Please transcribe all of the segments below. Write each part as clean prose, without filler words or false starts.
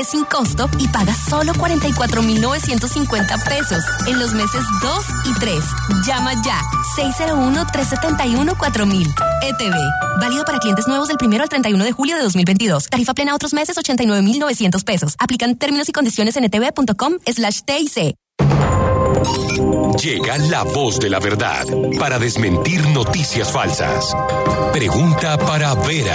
sin costo y paga solo 44,950 pesos en los meses 2 y 3. Llama ya. 601-371-4000. ETV. Válido para clientes nuevos del 1 al 31 de julio de 2022. Tarifa plena otros meses, 89,900 pesos. Aplican términos y condiciones en etv.com/TIC. Llega la voz de la verdad para desmentir noticias falsas. Pregunta para Vera.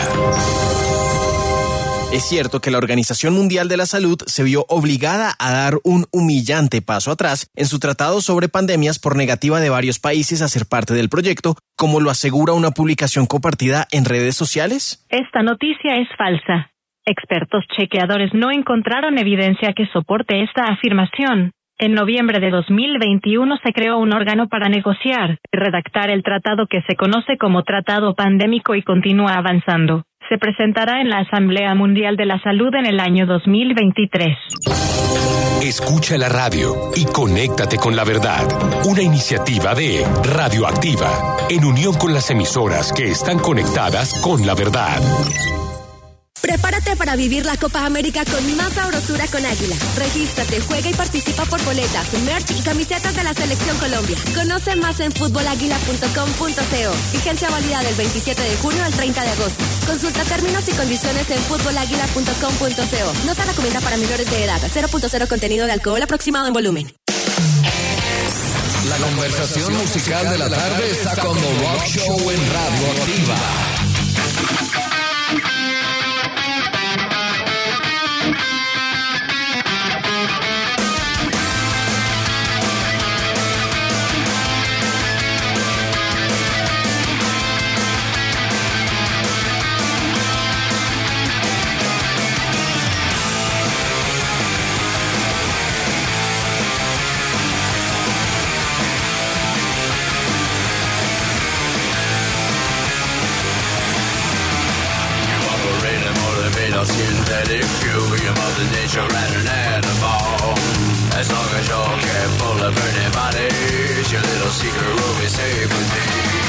Es cierto que la Organización Mundial de la Salud se vio obligada a dar un humillante paso atrás en su tratado sobre pandemias por negativa de varios países a ser parte del proyecto, como lo asegura una publicación compartida en redes sociales. Esta noticia es falsa. Expertos chequeadores no encontraron evidencia que soporte esta afirmación. En noviembre de 2021 se creó un órgano para negociar y redactar el tratado que se conoce como Tratado Pandémico y continúa avanzando. Se presentará en la Asamblea Mundial de la Salud en el año 2023. Escucha la radio y conéctate con la verdad. Una iniciativa de Radioactiva, en unión con las emisoras que están conectadas con la verdad. Prepárate para vivir la Copa América con más sabrosura con Águila. Regístrate, juega y participa por boletas, merch y camisetas de la Selección Colombia. Conoce más en futbolaguila.com.co. Vigencia válida del 27 de junio al 30 de agosto. Consulta términos y condiciones en futbolaguila.com.co. No se recomienda para menores de edad. 0.0 contenido de alcohol aproximado en volumen. La conversación musical de la tarde está con The Rock Show en Radioactiva. Synthetic fuel, your mother nature and an animal. As long as you're careful of burning bodies, your little secret will be safe with me.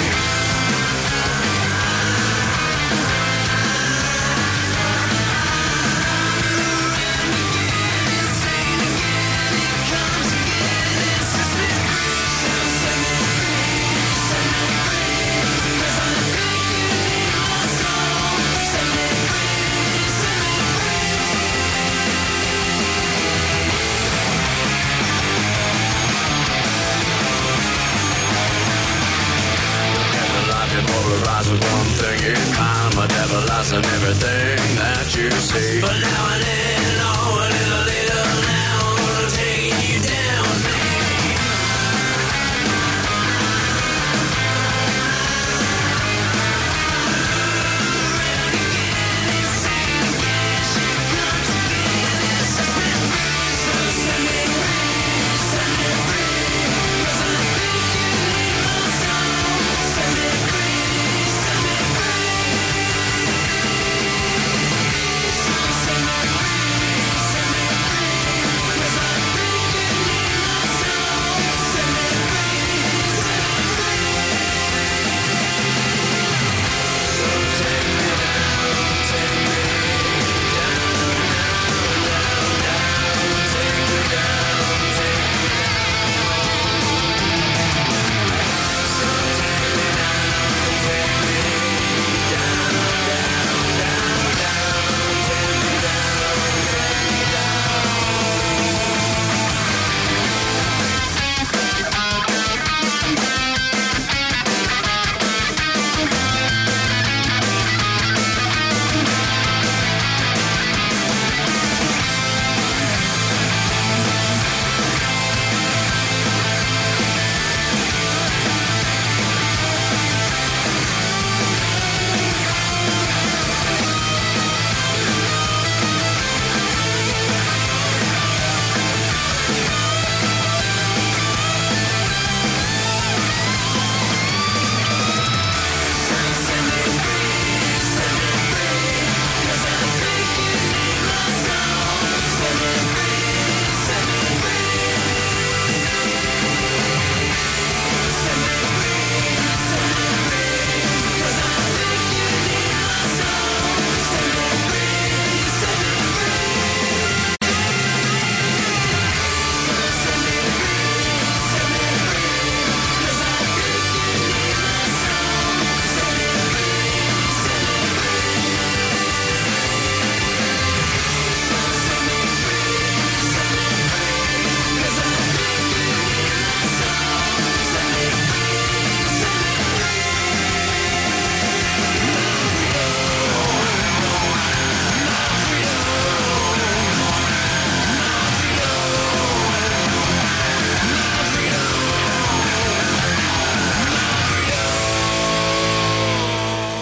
Polarized with one thing in mind, my devil lies in everything that you see. But now and then, oh, a little now, I'm taking you down.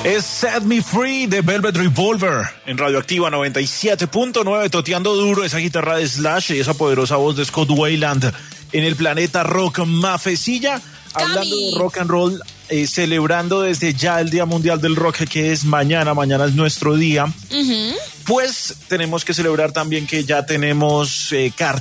Es Set Me Free de Velvet Revolver en Radioactiva 97.9, toteando duro esa guitarra de Slash y esa poderosa voz de Scott Weiland en el planeta rock. Mafecilla, hablando de rock and roll, celebrando desde ya el Día Mundial del Rock, que es mañana es nuestro día. Pues tenemos que celebrar también que ya tenemos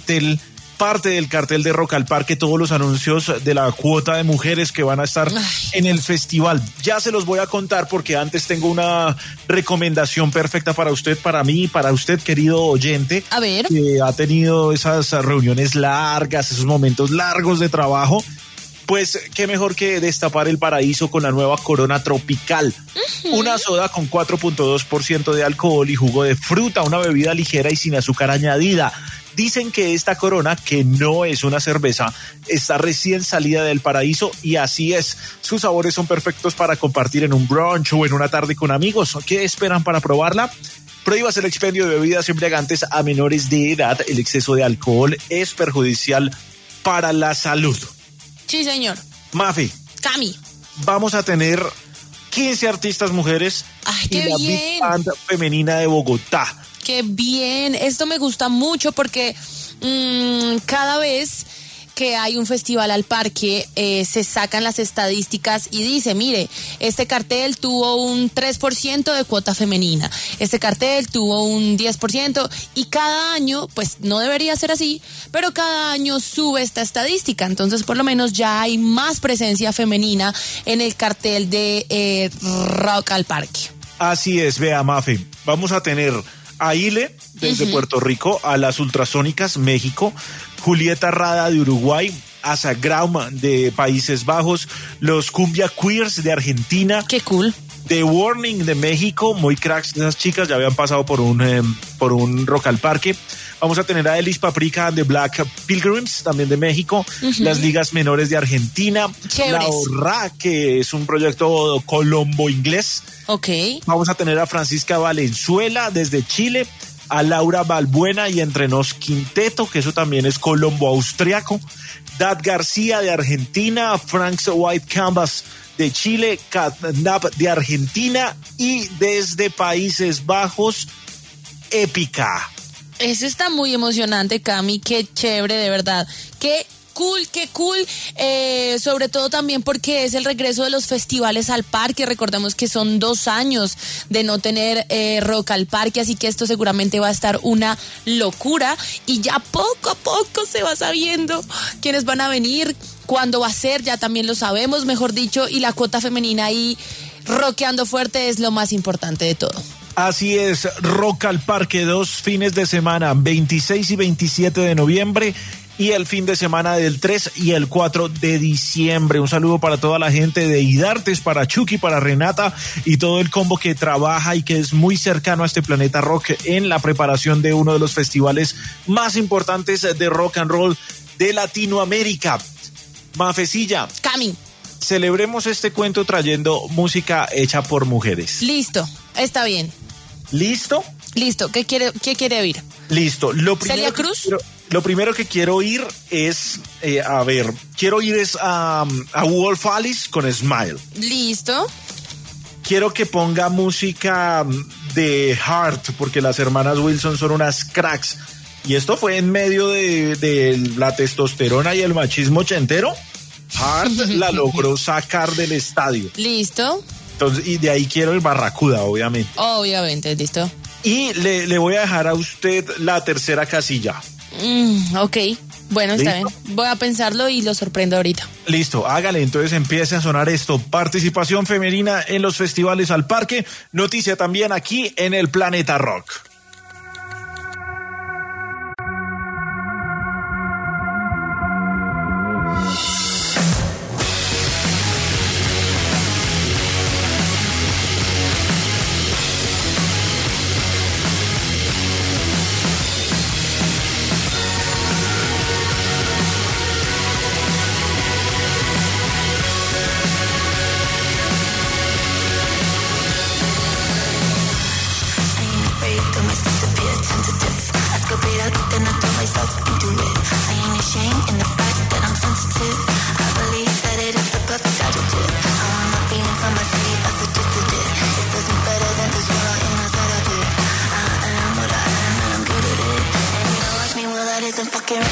parte del cartel de Rock al Parque, todos los anuncios de la cuota de mujeres que van a estar en el festival. Ya se los voy a contar porque antes tengo una recomendación perfecta para usted, para mí, para usted, querido oyente. A ver. Que ha tenido esas reuniones largas, esos momentos largos de trabajo. Pues qué mejor que destapar el paraíso con la nueva Corona Tropical. Una soda con 4.2% de alcohol y jugo de fruta, una bebida ligera y sin azúcar añadida. Dicen que esta Corona, que no es una cerveza, está recién salida del paraíso y así es. Sus sabores son perfectos para compartir en un brunch o en una tarde con amigos. ¿Qué esperan para probarla? Prohíbase el expendio de bebidas embriagantes a menores de edad. El exceso de alcohol es perjudicial para la salud. Sí, señor. Mafi. Cami. Vamos a tener 15 artistas mujeres. ¡Ay, y qué la bien! Big Band femenina de Bogotá. ¡Qué bien! Esto me gusta mucho porque cada vez que hay un festival al parque, se sacan las estadísticas y dice, mire, este cartel tuvo un 3% de cuota femenina, este cartel tuvo un 10%, y cada año, pues no debería ser así, pero cada año sube esta estadística, entonces por lo menos ya hay más presencia femenina en el cartel de Rock al Parque. Así es, vea, Mafe, vamos a tener a Ile, desde Puerto Rico, a las Ultrasónicas, México, Julieta Rada de Uruguay, Asa Graum de Países Bajos, los Cumbia Queers de Argentina. ¡Qué cool! The Warning de México, muy cracks esas chicas, ya habían pasado por un Rock al Parque. Vamos a tener a Elis Paprika de Black Pilgrims, también de México, las Ligas Menores de Argentina, Chéveres. La Horra, que es un proyecto colombo-inglés. Ok. Vamos a tener a Francisca Valenzuela desde Chile, a Laura Balbuena y Entre Nos Quinteto, que eso también es colombo-austriaco, Dad García de Argentina, Frank's White Canvas de Chile, Catnap de Argentina y desde Países Bajos, Épica. Eso está muy emocionante, Cami, qué chévere, de verdad. Qué cool, sobre todo también porque es el regreso de los festivales al parque. Recordemos que son 2 años de no tener Rock al Parque, así que esto seguramente va a estar una locura y ya poco a poco se va sabiendo quiénes van a venir, cuándo va a ser, ya también lo sabemos, mejor dicho, y la cuota femenina ahí rockeando fuerte es lo más importante de todo. Así es, Rock al Parque, 2 fines de semana, 26 y 27 de noviembre y el fin de semana del 3 y el 4 de diciembre. Un saludo para toda la gente de Idartes, para Chucky, para Renata y todo el combo que trabaja y que es muy cercano a este planeta rock en la preparación de uno de los festivales más importantes de rock and roll de Latinoamérica. Mafecilla. Cami. Celebremos este cuento trayendo música hecha por mujeres. Listo, está bien. ¿Listo? Listo, ¿qué quiere oír? Listo. ¿Celia Cruz? Lo primero que quiero oír es, quiero ir a Wolf Alice con Smile. Listo. Quiero que ponga música de Heart, porque las hermanas Wilson son unas cracks. Y esto fue en medio de la testosterona y el machismo ochentero. Heart la logró sacar del estadio. Listo. Entonces, y de ahí quiero el Barracuda, obviamente. Obviamente, listo. Y le voy a dejar a usted la tercera casilla. Ok, bueno, ¿Listo? está bien. Voy a pensarlo y lo sorprendo ahorita. Listo, hágale, entonces empiece a sonar esto. Participación femenina en los festivales al parque. Noticia también aquí en el Planeta Rock. isn't fucking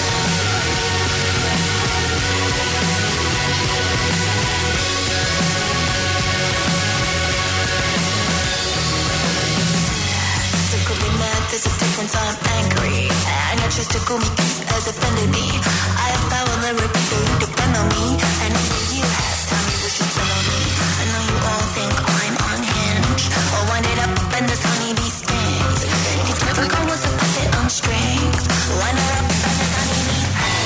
there's a difference, I'm angry and you choose to call me as offended me. I have power, there are people who depend on me, and only you have time you wish you spend on me. I know you all think I'm unhinged, or wind it up and this honeybee stings. These perfect girl was a puppet on strings. Wind it up and this honeybee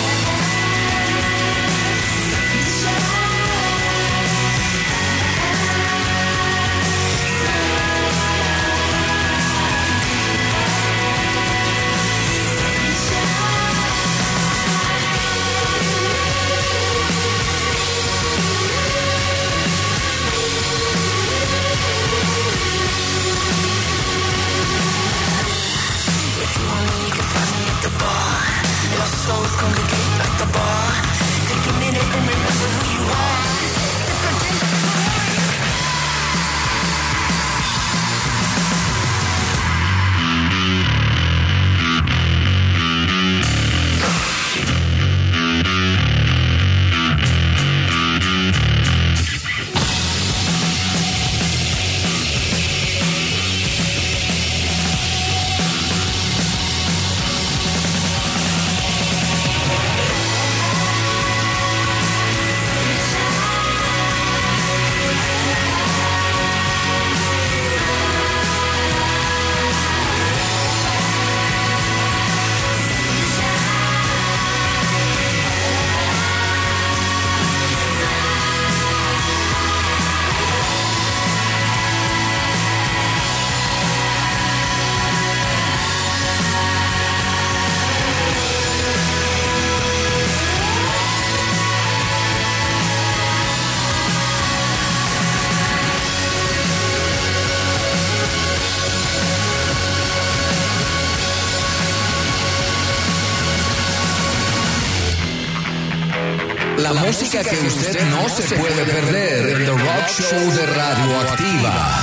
souls congregate at the bar. Take a minute and remember who you are. La música que usted no se puede perder en The Rock Show de Radioactiva.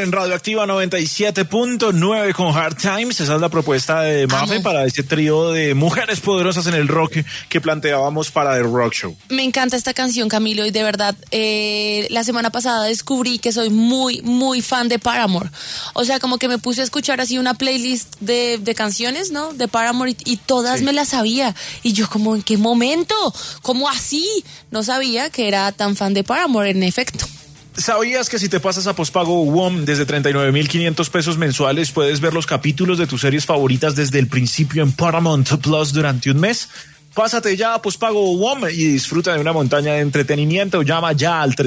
en Radioactiva 97.9 con Hard Times. Esa es la propuesta de Mafe para ese trío de mujeres poderosas en el rock que planteábamos para The Rock Show. Me encanta esta canción, Camilo, y de verdad, la semana pasada descubrí que soy muy, muy fan de Paramore. O sea, como que me puse a escuchar así una playlist de canciones, ¿no? De Paramore y todas me las sabía. Y yo como, ¿en qué momento? ¿Cómo así? No sabía que era tan fan de Paramore, en efecto. ¿Sabías que si te pasas a pospago WOM desde 39,500 pesos mensuales puedes ver los capítulos de tus series favoritas desde el principio en Paramount Plus durante un mes? Pásate ya a pospago WOM y disfruta de una montaña de entretenimiento. Llama ya al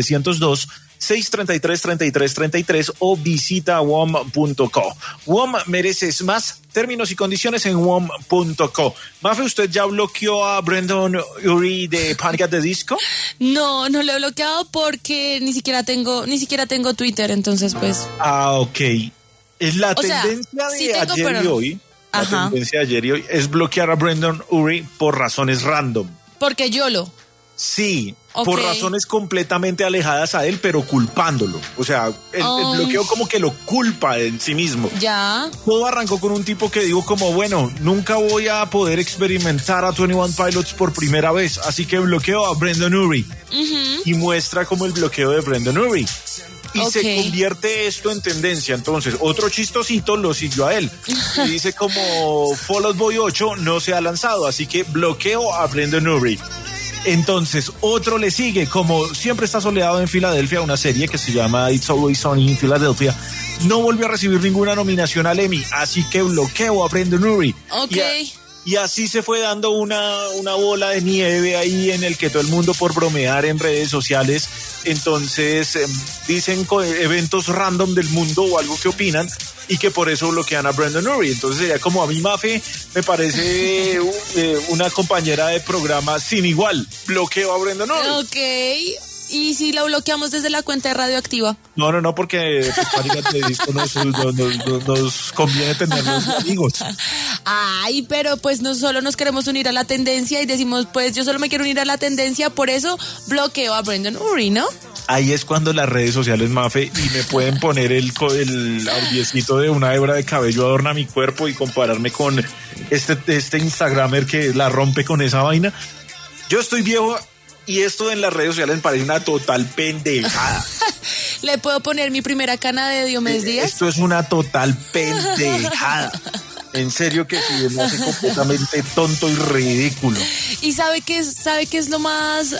302-633-3333 o visita WOM.co. WOM mereces más. Términos y condiciones en WOM.co. Mafe, ¿usted ya bloqueó a Brandon Urie de Panic! At the Disco? No lo he bloqueado porque ni siquiera tengo Twitter, entonces pues. Ok. Es la tendencia de ayer y hoy. La tendencia de ayer y hoy es bloquear a Brandon Urie por razones random. Porque YOLO. Sí, por razones completamente alejadas a él, pero culpándolo. O sea, el bloqueo como que lo culpa en sí mismo. Ya. Todo arrancó con un tipo que dijo como, bueno, nunca voy a poder experimentar a 21 Pilots por primera vez, así que bloqueo a Brandon Urie. Y muestra como el bloqueo de Brandon Urie. Y se convierte esto en tendencia. Entonces, otro chistosito lo siguió a él. Y dice como Fall Out Boy 8 no se ha lanzado, así que bloqueo a Brandon Urie. Entonces, otro le sigue, como Siempre está soleado en Filadelfia, una serie que se llama It's Always Sunny in Philadelphia. No volvió a recibir ninguna nominación al Emmy, así que bloqueo a Brandon Urie. Y así se fue dando una bola de nieve ahí en el que todo el mundo por bromear en redes sociales, entonces dicen eventos random del mundo o algo que opinan y que por eso bloquean a Brandon Urie. Entonces sería como a mí, Mafe, me parece una compañera de programa sin igual. Bloqueo a Brandon Urie. Ok. ¿Y si lo bloqueamos desde la cuenta de Radioactiva? No, porque pues, Panic! At the Disco nos conviene tenerlos amigos. Ay, pero pues no solo nos queremos unir a la tendencia y decimos, pues yo solo me quiero unir a la tendencia, por eso bloqueo a Brandon Urie, ¿no? Ahí es cuando las redes sociales, Mafe, y me pueden poner el audiecito de una hebra de cabello adorna mi cuerpo y compararme con este Instagramer que la rompe con esa vaina. Yo estoy viejo y esto en las redes sociales me parece una total pendejada. ¿Le puedo poner mi primera cana de Diomedes Díaz? Esto es una total pendejada. En serio que sí, me hace completamente tonto y ridículo. ¿Y sabe qué es lo más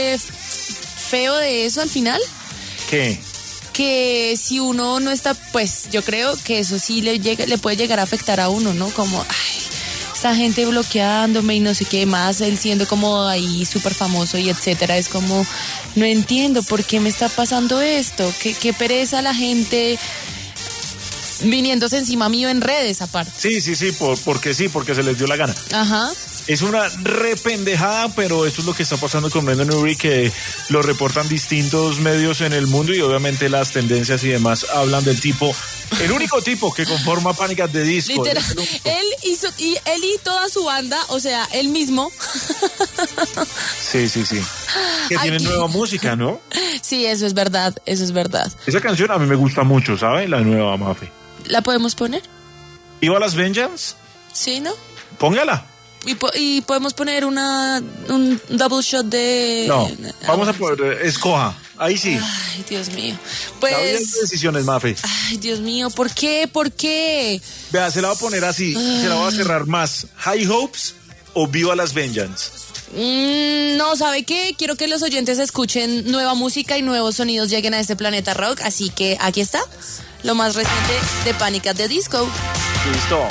feo de eso al final? ¿Qué? Que si uno no está, pues yo creo que eso sí le puede llegar a afectar a uno, ¿no? Como, esta gente bloqueándome y no sé qué más, él siendo como ahí súper famoso y etcétera. Es como, no entiendo por qué me está pasando esto. Qué pereza la gente viniéndose encima mío en redes aparte. Sí, porque se les dio la gana. Ajá. Es una rependejada, pero eso es lo que está pasando con Brandon Urie, que lo reportan distintos medios en el mundo y obviamente las tendencias y demás hablan del tipo, el único tipo que conforma Panic! At the Disco. Literal, él y toda su banda, o sea, él mismo. Sí. Que tiene nueva música, ¿no? Sí, eso es verdad. Esa canción a mí me gusta mucho, ¿sabe? La nueva, Mafe. ¿La podemos poner? ¿Viva las Vengeance? Sí, ¿no? Póngala. Y podemos poner un double shot de... No, vamos a poner, escoja, ahí sí. Ay, Dios mío. Pues... Las decisiones, Mafe. Ay, Dios mío, ¿por qué? Vea, se la voy a poner así, se la voy a cerrar más. ¿High Hopes o Viva las Vengeance? No, ¿sabe qué? Quiero que los oyentes escuchen nueva música y nuevos sonidos lleguen a este planeta rock, así que aquí está, lo más reciente de Panic! At the Disco. Listo.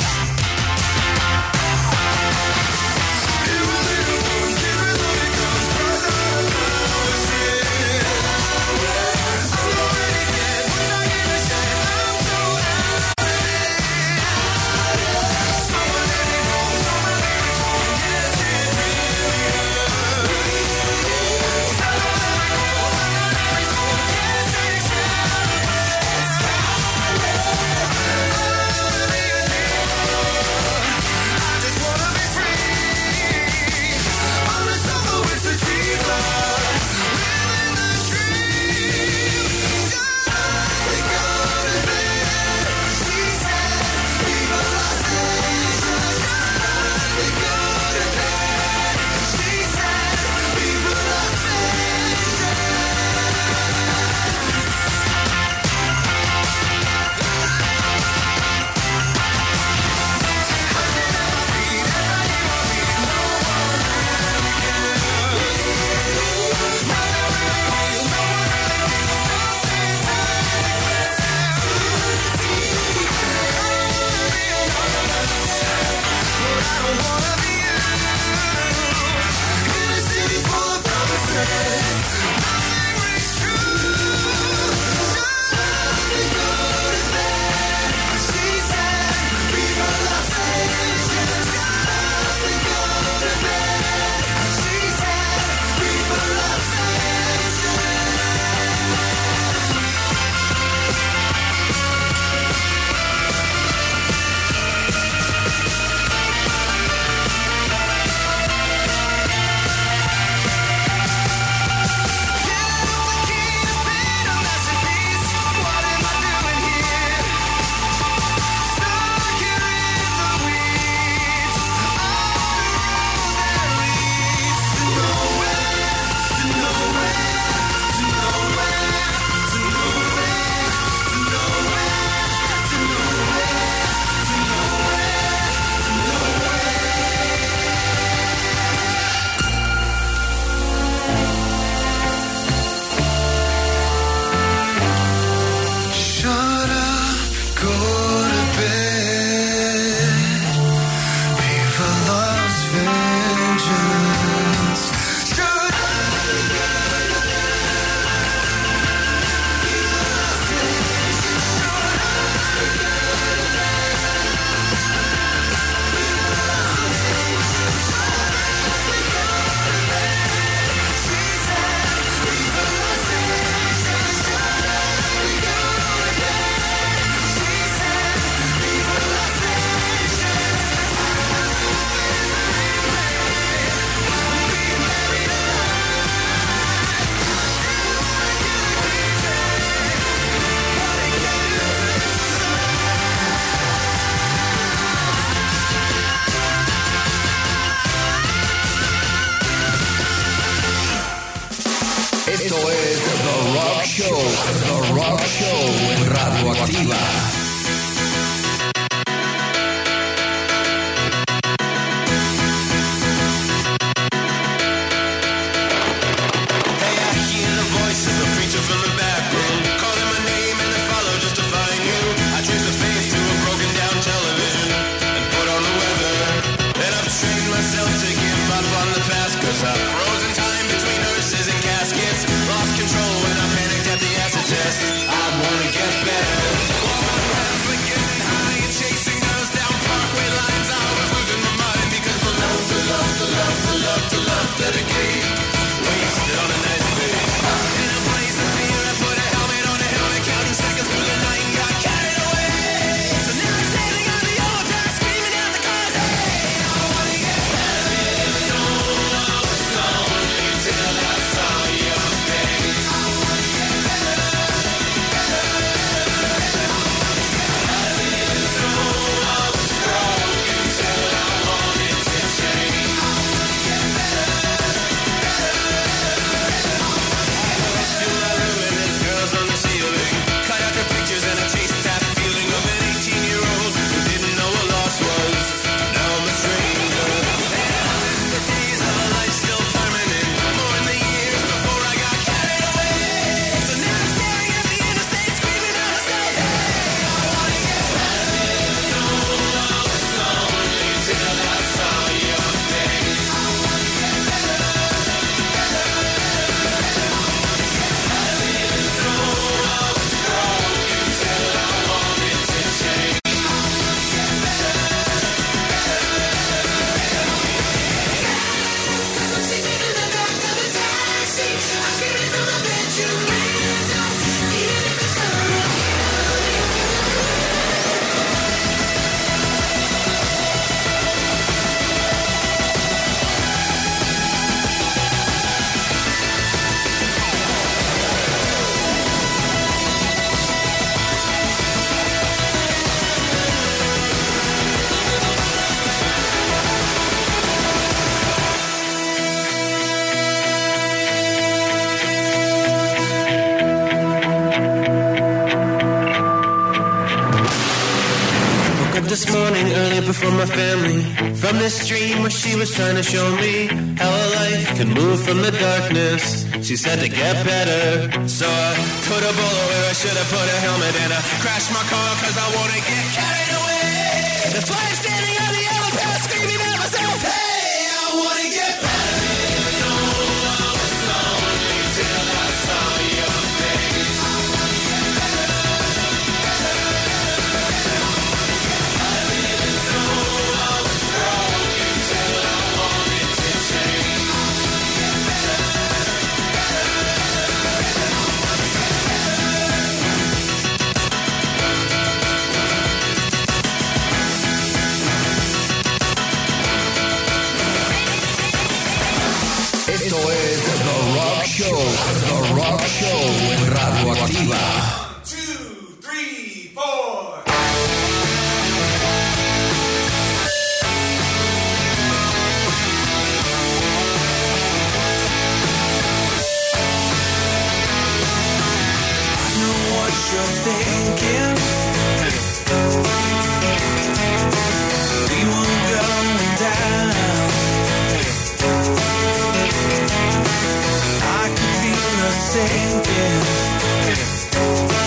The Rock Show en Radioactiva. This morning early before my family, from this dream where she was trying to show me how a life can move from the darkness. She said to get better, so I put a bullet where I should have put a helmet, and I crashed my car cause I wanna get carried away. That's why I'm standing on the yellow path screaming at myself, hey, I wanna get better. Didn't know I was lonely till I saw your face. I wanna get better. Esto es The Rock Show, The Rock Show en Radioactiva. 2, 3, 4. I know what you're thinking. We were going down. I could feel us sinking.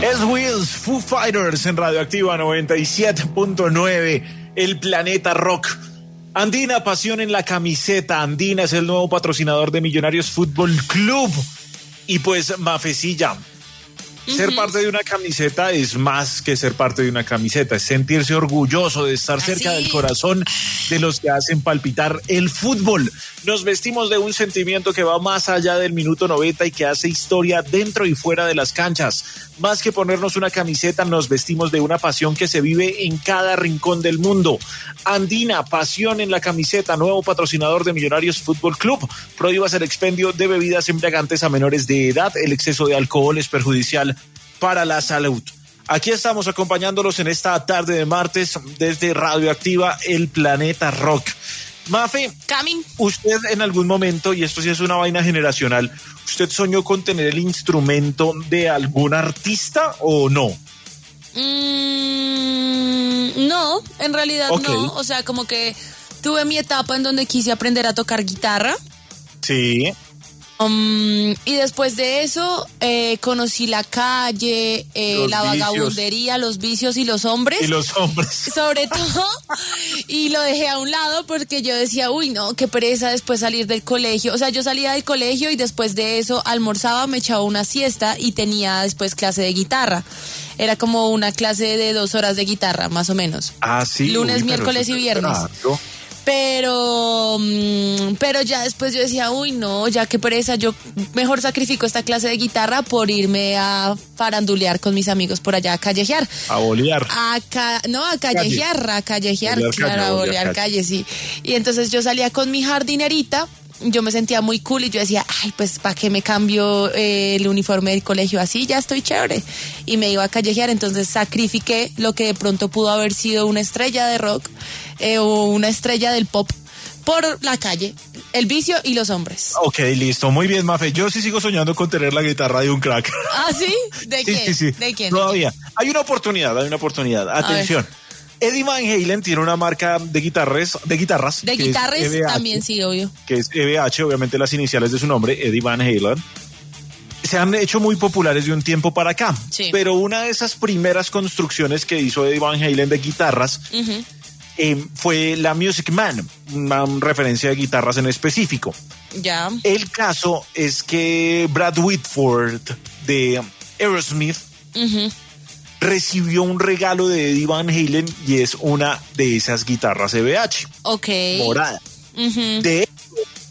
Es Wheels, Foo Fighters en Radioactiva 97.9, el planeta rock. Andina, pasión en la camiseta. Andina es el nuevo patrocinador de Millonarios Fútbol Club. Y pues, Mafecilla, ser parte de una camiseta es más que ser parte de una camiseta, es sentirse orgulloso de estar cerca del corazón de los que hacen palpitar el fútbol. Nos vestimos de un sentimiento que va más allá del minuto 90 y que hace historia dentro y fuera de las canchas. Más que ponernos una camiseta, nos vestimos de una pasión que se vive en cada rincón del mundo. Andina, pasión en la camiseta, nuevo patrocinador de Millonarios Fútbol Club. Prohíbas el expendio de bebidas embriagantes a menores de edad. El exceso de alcohol es perjudicial para la salud. Aquí estamos acompañándolos en esta tarde de martes desde Radioactiva, el planeta rock. Mafe, Cami, usted en algún momento, y esto sí es una vaina generacional, ¿usted soñó con tener el instrumento de algún artista o no? No, en realidad no. O sea, como que tuve mi etapa en donde quise aprender a tocar guitarra. Sí. Y después de eso conocí la calle, la vagabundería, los vicios y los hombres. Y los hombres. Sobre todo. Y lo dejé a un lado porque yo decía, uy, no, qué pereza después salir del colegio. O sea, yo salía del colegio y después de eso almorzaba, me echaba una siesta y tenía después clase de guitarra. Era como una clase de 2 horas de guitarra, más o menos. Ah, sí. Lunes, miércoles y viernes. Claro. Pero ya después yo decía, uy, no, ya qué pereza, yo mejor sacrifico esta clase de guitarra por irme a farandulear con mis amigos por allá a callejear. A bolear. A callejear, claro, a bolear calle, sí. Y entonces yo salía con mi jardinerita, yo me sentía muy cool y yo decía, ay, pues ¿para qué me cambio el uniforme del colegio? Así ya estoy chévere. Y me iba a callejear, entonces sacrifiqué lo que de pronto pudo haber sido una estrella de rock o una estrella del pop por la calle, el vicio y los hombres. Ok, listo, muy bien, Mafe. Yo sí sigo soñando con tener la guitarra de un crack. ¿Ah, sí? ¿De quién? Sí. ¿De quién? Todavía. Hay una oportunidad. Atención. Eddie Van Halen tiene una marca de guitarras. De guitarras también, sí, obvio. Que es EVH, obviamente las iniciales de su nombre, Eddie Van Halen. Se han hecho muy populares de un tiempo para acá. Sí. Pero una de esas primeras construcciones que hizo Eddie Van Halen de guitarras fue la Music Man, una referencia de guitarras en específico. Ya. El caso es que Brad Whitford de Aerosmith recibió un regalo de Eddie Van Halen y es una de esas guitarras EVH. Ok. Morada. De hecho,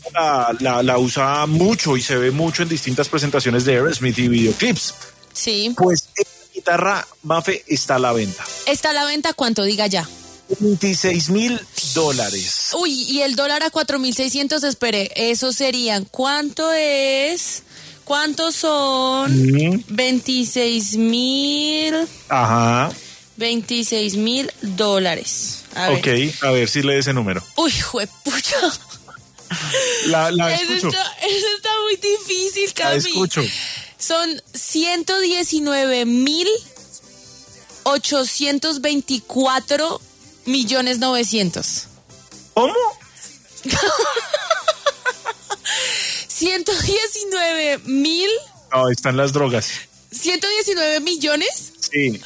la usa mucho y se ve mucho en distintas presentaciones de Aerosmith y videoclips. Sí. Pues esta guitarra, Mafe, está a la venta. ¿Está a la venta? ¿Cuánto? Diga ya. $26,000. Uy, y el dólar a 4.600, espere, eso serían, ¿cuánto es? ¿Cuántos son? 26,000. Ajá. $26,000. Ok, a ver si lee ese número. Uy, juepucha. La eso escucho. Está muy difícil, Cami. La escucho. Son 119,824,900,000. ¿Cómo? 119,000. No, están las drogas. 119 millones. Sí.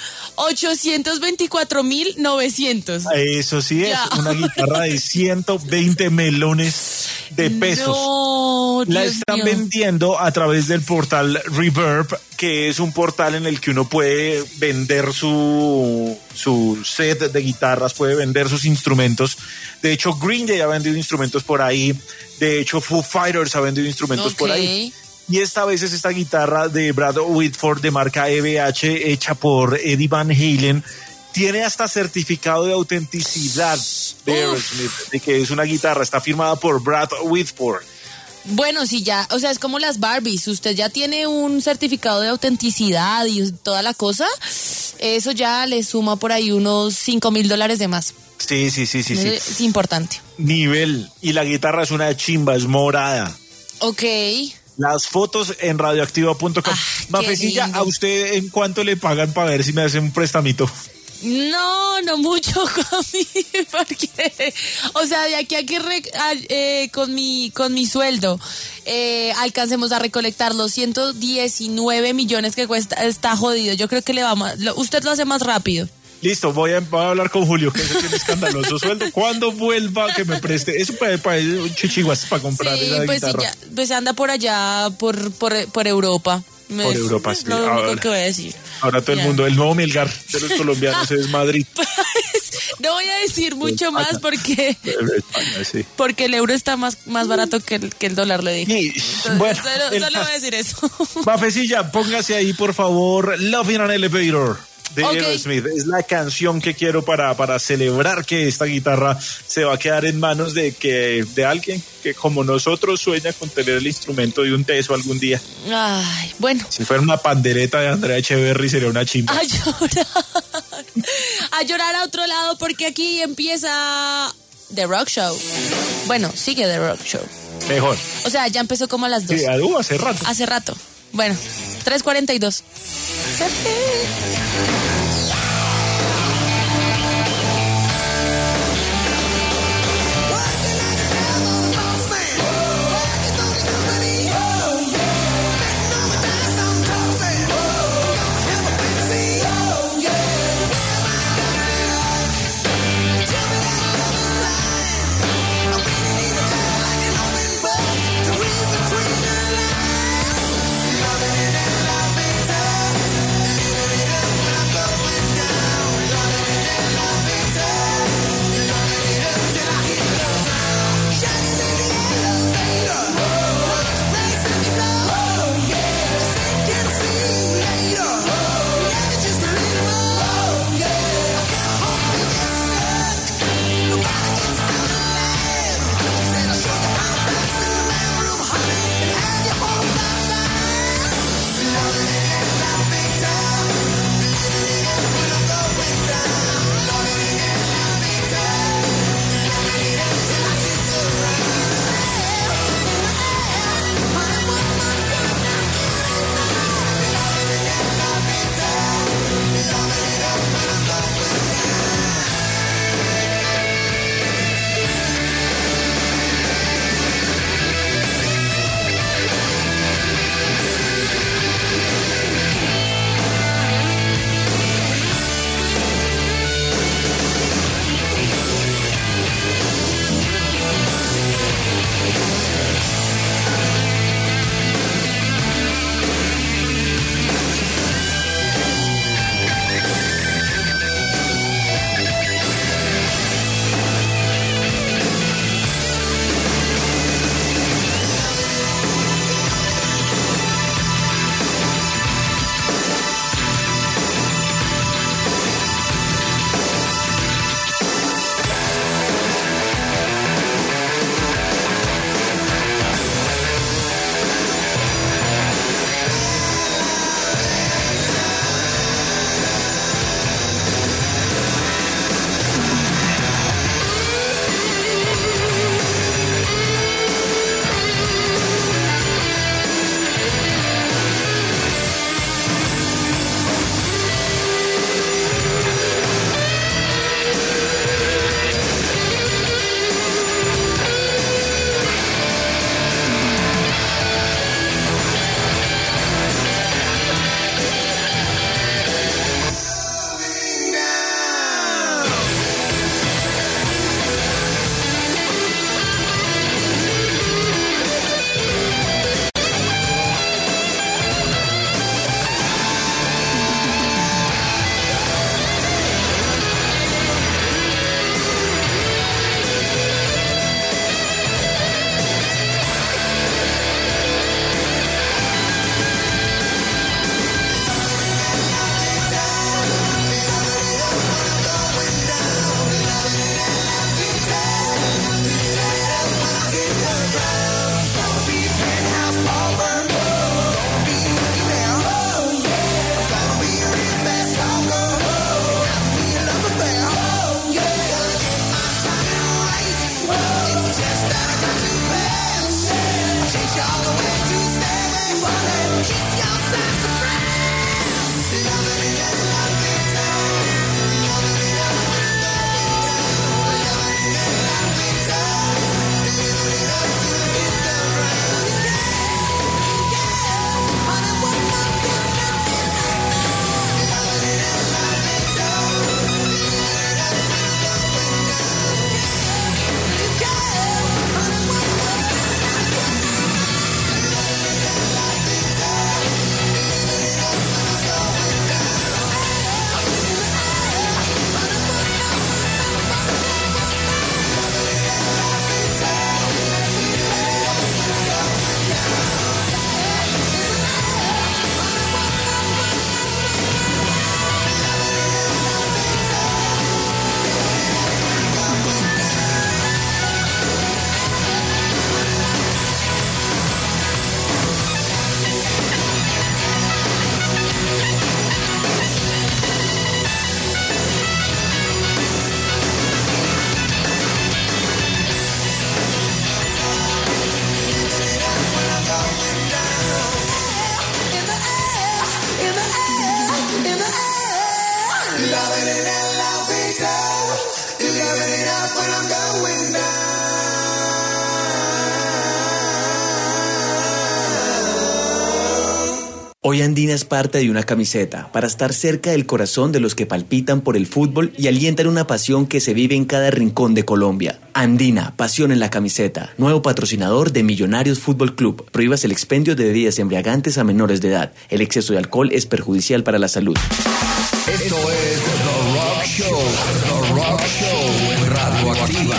824,900. Eso sí es, ya. Una guitarra de 120 melones de pesos. No, la Dios están mío. vendiendo a través del portal Reverb, que es un portal en el que uno puede vender su set de guitarras, puede vender sus instrumentos. De hecho, Green Day ha vendido instrumentos por ahí. De hecho, Foo Fighters ha vendido instrumentos por ahí. Y esta vez es esta guitarra de Brad Whitford de marca EVH hecha por Eddie Van Halen. Tiene hasta certificado de autenticidad de Aerosmith, de que es una guitarra, está firmada por Brad Whitford. Bueno, sí, ya, o sea, es como las Barbies, usted ya tiene un certificado de autenticidad y toda la cosa, eso ya le suma por ahí unos $5,000 de más. Sí. Es importante. Nivel, y la guitarra es una chimba, es morada. Ok. Las fotos en radioactiva.com. Mafecilla, ¿a usted en cuánto le pagan para ver si me hacen un prestamito? No mucho, Cami, porque, o sea, de aquí a que con mi sueldo alcancemos a recolectar los 119 millones que cuesta, está jodido. Yo creo que usted lo hace más rápido. Listo, voy a hablar con Julio, que ese tiene escandaloso sueldo. Cuando vuelva, que me preste. Eso para chichiguas para comprar esa pues guitarra. Sí, pues anda por allá, por Europa. Por Europa, sí. Lo único que voy a decir. Ahora todo el mundo, el nuevo Melgar de los colombianos es Madrid. Pues, no voy a decir mucho más porque sí. Porque el euro está más barato que el dólar, le dije. Entonces, bueno, solo voy a decir eso. Mafecilla, póngase ahí, por favor, Love in an Elevator de Okay. Aerosmith. Es la canción que quiero para celebrar que esta guitarra se va a quedar en manos de alguien que como nosotros sueña con tener el instrumento de un teso algún día. Ay, bueno. Si fuera una pandereta de Andrea Echeverry sería una chimba. A llorar a otro lado porque aquí empieza The Rock Show. Bueno, sigue The Rock Show. Mejor. O sea, ya empezó como a las 2. Sí, hace rato. Hace rato. Bueno, 3:42. Hoy Andina es parte de una camiseta para estar cerca del corazón de los que palpitan por el fútbol y alientan una pasión que se vive en cada rincón de Colombia. Andina, pasión en la camiseta. Nuevo patrocinador de Millonarios Fútbol Club. Prohíbas el expendio de bebidas embriagantes a menores de edad. El exceso de alcohol es perjudicial para la salud. Esto es The Rock Show. The Rock Show en Radioactiva.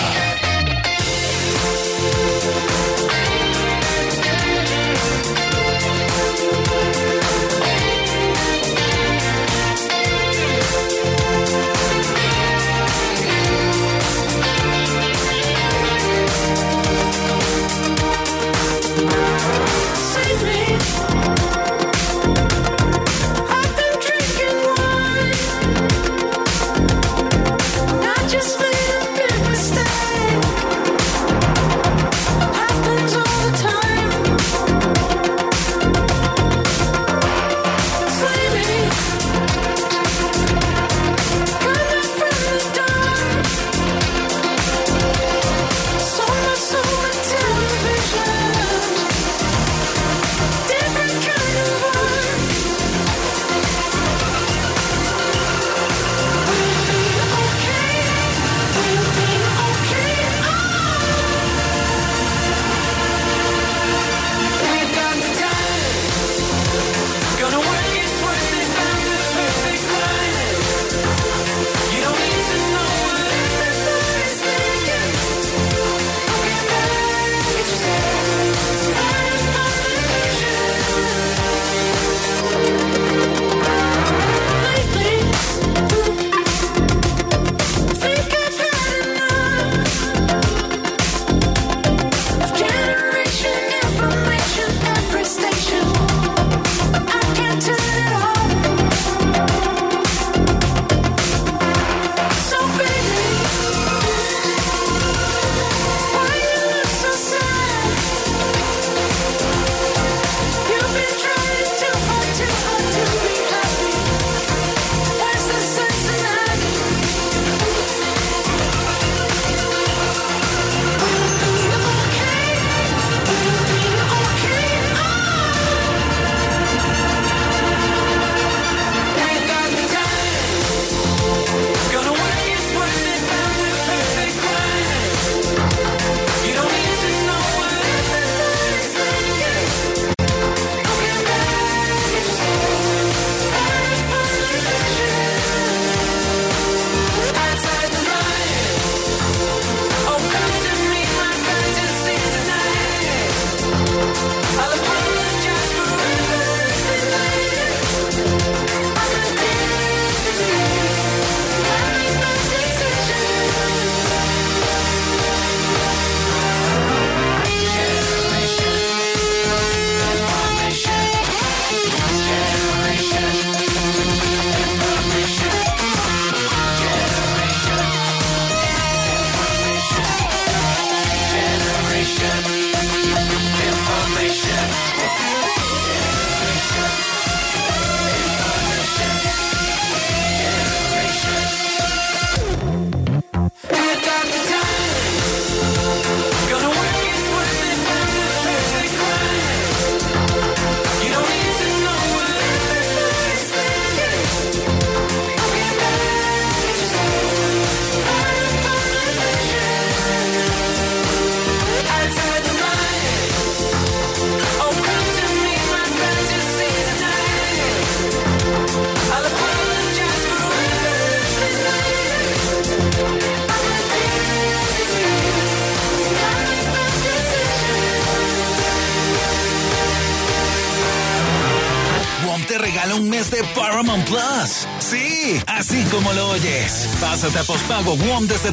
Te regala un mes de Paramount Plus. Sí, así como lo oyes. Pásate a postpago WOM desde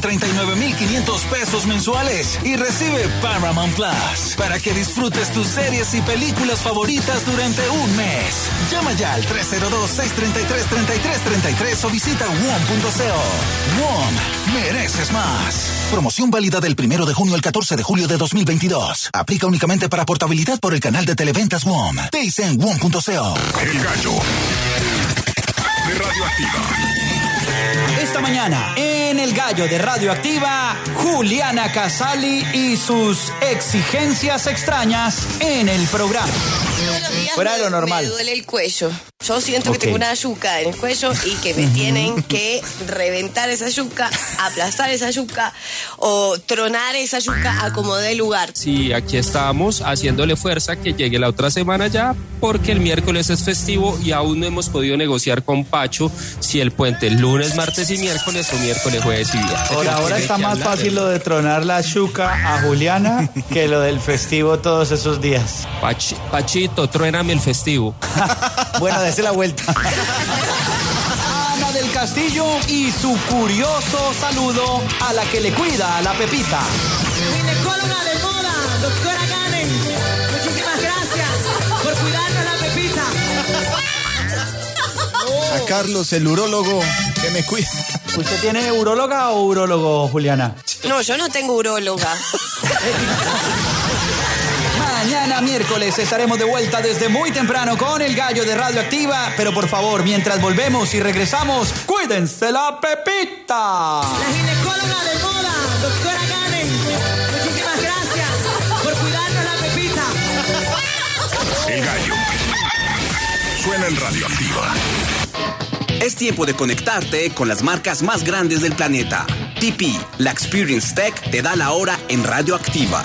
39,500 pesos mensuales y recibe Paramount Plus para que disfrutes tus series y películas favoritas durante un mes. Llama ya al 302-633-3333 o visita WOM.co. WOM, mereces más. Promoción válida del 1 de junio al 14 de julio de 2022. Aplica únicamente para portabilidad por el canal de televentas WOM. Te en WOM.co. El gallo de Radioactiva. Esta mañana, en El Gallo de Radioactiva, Juliana Casali y sus exigencias extrañas en el programa. Buenos días, Fuera de lo normal. Me duele el cuello. Yo siento que tengo una yuca en el cuello y que me tienen que reventar esa yuca, aplastar esa yuca o tronar esa yuca a como dé lugar. Sí, aquí estamos haciéndole fuerza que llegue la otra semana ya, porque el miércoles es festivo y aún no hemos podido negociar con Pacho si el puente es lunes, martes y miércoles o miércoles, jueves y viernes. Por ahora está más fácil lo de tronar la yuca a Juliana que lo del festivo todos esos días. Pachito, truéname el festivo. Bueno, dése la vuelta. Ana del Castillo y su curioso saludo a la que le cuida a la Pepita. Ginecóloga de moda, doctora Karen. Muchísimas gracias por cuidarnos a la Pepita. A Carlos, el urólogo, que me cuida. ¿Usted tiene uróloga o urólogo, Juliana? No, yo no tengo uróloga. Mañana miércoles estaremos de vuelta desde muy temprano con El Gallo de Radioactiva, pero por favor, mientras volvemos y regresamos, cuídense la Pepita. La ginecóloga de moda, doctora Karen. Muchísimas gracias por cuidarnos a la Pepita. El Gallo suena en Radioactiva. Es tiempo de conectarte con las marcas más grandes del planeta. TP, la Experience Tech, te da la hora en Radioactiva.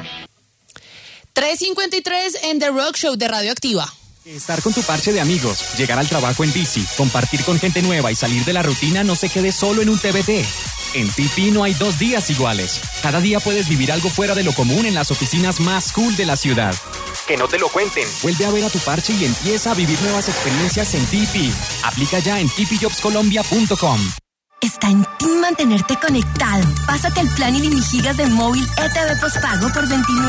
3:53 en The Rock Show de Radioactiva. Estar con tu parche de amigos, llegar al trabajo en bici, compartir con gente nueva y salir de la rutina no se quede solo en un TBT. En TP no hay 2 días iguales. Cada día puedes vivir algo fuera de lo común en las oficinas más cool de la ciudad. Que no te lo cuenten. Vuelve a ver a tu parche y empieza a vivir nuevas experiencias en TP. Aplica ya en tpjobscolombia.com. Está en ti mantenerte conectado. Pásate al plan iliminigigas de móvil ETV postpago por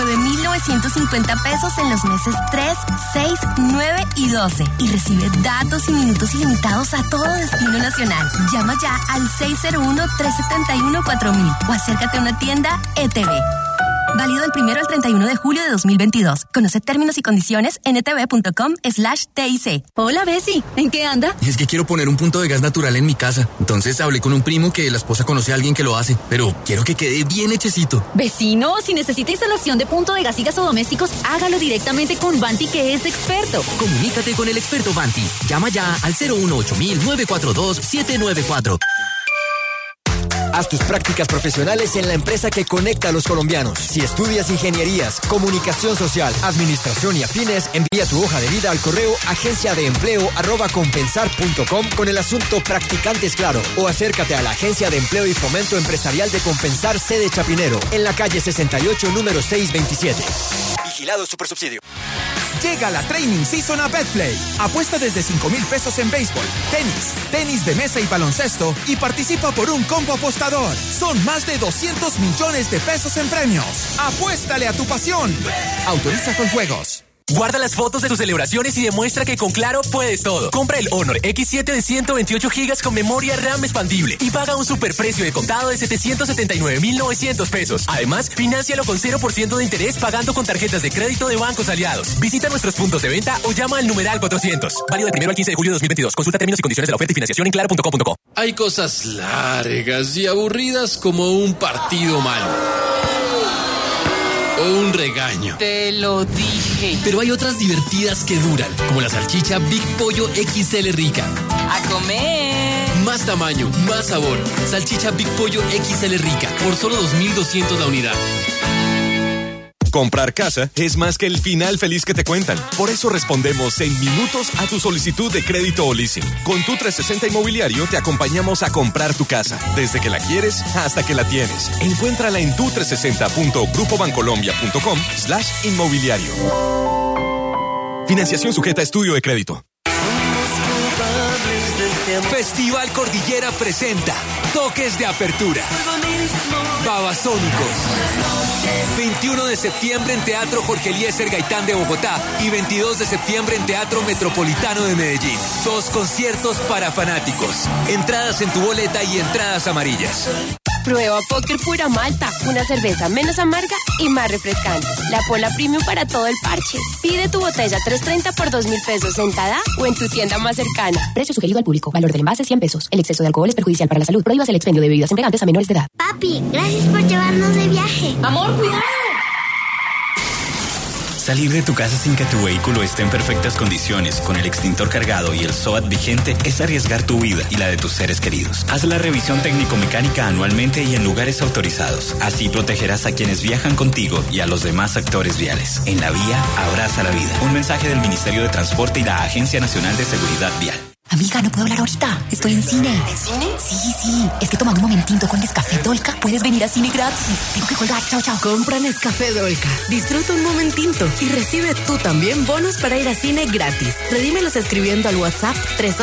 29,950 pesos en los meses 3, 6, 9 y 12. Y recibe datos y minutos ilimitados a todo destino nacional. Llama ya al 601-371-4000 o acércate a una tienda ETV. Válido del 1 al 31 de julio de 2022. Conoce términos y condiciones en etv.com/TIC. Hola, Bessie. ¿En qué anda? Es que quiero poner un punto de gas natural en mi casa. Entonces hablé con un primo que la esposa conoce a alguien que lo hace. Pero quiero que quede bien hechecito. Vecino, si necesita instalación de punto de gas y gasodomésticos, hágalo directamente con Vanti, que es experto. Comunícate con el experto Vanti. Llama ya al 018-942-794. Haz tus prácticas profesionales en la empresa que conecta a los colombianos. Si estudias ingenierías, comunicación social, administración y afines, envía tu hoja de vida al correo agenciadeempleo@compensar.com con el asunto Practicantes Claro, o acércate a la Agencia de Empleo y Fomento Empresarial de Compensar, sede Chapinero, en la calle 68, número 627. Vigilado Supersubsidio. Llega la Training Season a Betplay. Apuesta desde 5,000 pesos en béisbol, tenis de mesa y baloncesto y participa por un combo apostador. Son más de 200 millones de pesos en premios. Apuéstale a tu pasión. Autoriza con juegos. Guarda las fotos de tus celebraciones y demuestra que con Claro puedes todo. Compra el Honor X7 de 128 GB con memoria RAM expandible y paga un superprecio de contado de 779,900 pesos. Además, financialo con 0% de interés pagando con tarjetas de crédito de bancos aliados. Visita nuestros puntos de venta o llama al numeral 400. Válido del 1 al 15 de julio de 2022. Consulta términos y condiciones de la oferta y financiación en claro.com.co. Hay cosas largas y aburridas como un partido malo. O un regaño. Te lo dije. Pero hay otras divertidas que duran, como la salchicha Big Pollo XL Rica. A comer. Más tamaño, más sabor. Salchicha Big Pollo XL Rica, por solo 2,200 la unidad. Comprar casa es más que el final feliz que te cuentan. Por eso respondemos en minutos a tu solicitud de crédito o leasing. Con tu 360 Inmobiliario te acompañamos a comprar tu casa, desde que la quieres hasta que la tienes. Encuéntrala en tu360.grupobancolombia.com/inmobiliario. Financiación sujeta a estudio de crédito. Festival Cordillera presenta Toques de Apertura. Babasónicos. 21 de septiembre en Teatro Jorge Eliezer Gaitán de Bogotá y 22 de septiembre en Teatro Metropolitano de Medellín. 2 conciertos para fanáticos. Entradas en tu boleta y entradas amarillas. Prueba Póker Pura Malta, una cerveza menos amarga y más refrescante. La Pola Premium para todo el parche. Pide tu botella 330 por 2,000 pesos en Tada o en tu tienda más cercana. Precio sugerido al público. Valor del envase 100 pesos. El exceso de alcohol es perjudicial para la salud. Prohíbas el expendio de bebidas embriagantes a menores de edad. Papi, gracias por llevarnos de viaje. Amor, cuidado. Salir de tu casa sin que tu vehículo esté en perfectas condiciones, con el extintor cargado y el SOAT vigente, es arriesgar tu vida y la de tus seres queridos. Haz la revisión técnico-mecánica anualmente y en lugares autorizados. Así protegerás a quienes viajan contigo y a los demás actores viales. En la vía, abraza la vida. Un mensaje del Ministerio de Transporte y la Agencia Nacional de Seguridad Vial. Amiga, no puedo hablar ahorita. Estoy en cine. ¿En cine? Sí. Es que tomando un momentito con Nescafé Dolca puedes venir a cine gratis. Tengo que colgar. Chao. Compra Nescafé Dolca. Disfruta un momentito y recibe tú también bonos para ir a cine gratis. Redímelos escribiendo al WhatsApp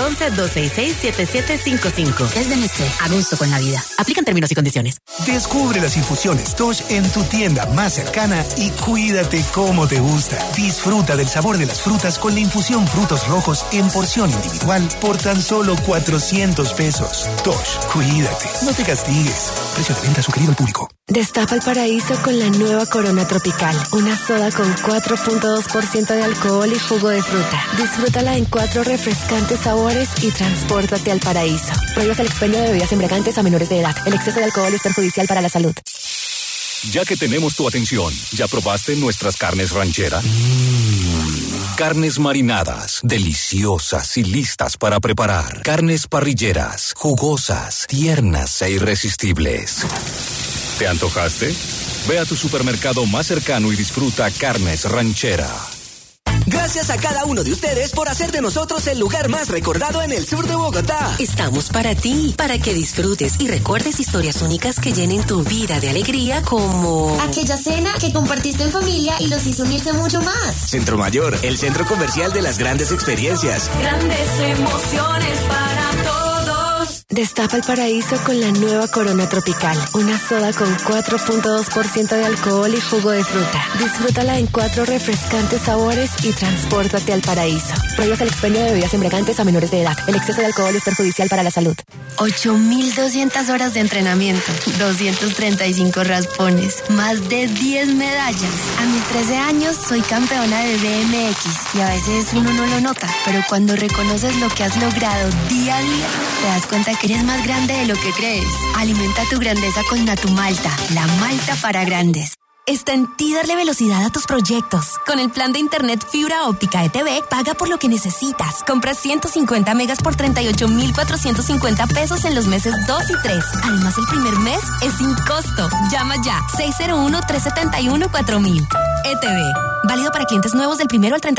311-266-7755. Es de Nestlé. A gusto con la vida. Aplican términos y condiciones. Descubre las infusiones Tosh en tu tienda más cercana y cuídate como te gusta. Disfruta del sabor de las frutas con la infusión frutos rojos en porción individual por tan solo 400 pesos. Tosh, cuídate, no te castigues. Precio de venta sugerido al público. Destapa el paraíso con la nueva Corona Tropical. Una soda con 4.2% de alcohol y jugo de fruta. Disfrútala en 4 refrescantes sabores y transpórtate al paraíso. Prohíbas el expendio de bebidas embriagantes a menores de edad. El exceso de alcohol es perjudicial para la salud. Ya que tenemos tu atención, ¿ya probaste nuestras carnes ranchera? Carnes marinadas, deliciosas y listas para preparar. Carnes parrilleras, jugosas, tiernas e irresistibles. ¿Te antojaste? Ve a tu supermercado más cercano y disfruta Carnes Ranchera. Gracias a cada uno de ustedes por hacer de nosotros el lugar más recordado en el sur de Bogotá. Estamos para ti, para que disfrutes y recuerdes historias únicas que llenen tu vida de alegría, como aquella cena que compartiste en familia y los hizo unirse mucho más. Centro Mayor, el centro comercial de las grandes experiencias. Grandes emociones para todos. Destapa el paraíso con la nueva Corona Tropical. Una soda con 4.2% de alcohol y jugo de fruta. Disfrútala en 4 refrescantes sabores y transpórtate al paraíso. Prohíbas el expendio de bebidas embriagantes a menores de edad. El exceso de alcohol es perjudicial para la salud. 8,200 horas de entrenamiento, 235 raspones, más de 10 medallas. A mis 13 años soy campeona de BMX y a veces uno no lo nota, pero cuando reconoces lo que has logrado día a día, te das cuenta que eres más grande de lo que crees. Alimenta tu grandeza con Natumalta, la malta para grandes. Está en ti darle velocidad a tus proyectos. Con el plan de internet fibra óptica ETV, paga por lo que necesitas. Compra 150 megas por 38,450 pesos en los meses 2 y 3. Además, el primer mes es sin costo. Llama ya, 601-371-4000. ETV, válido para clientes nuevos del 1 al 30.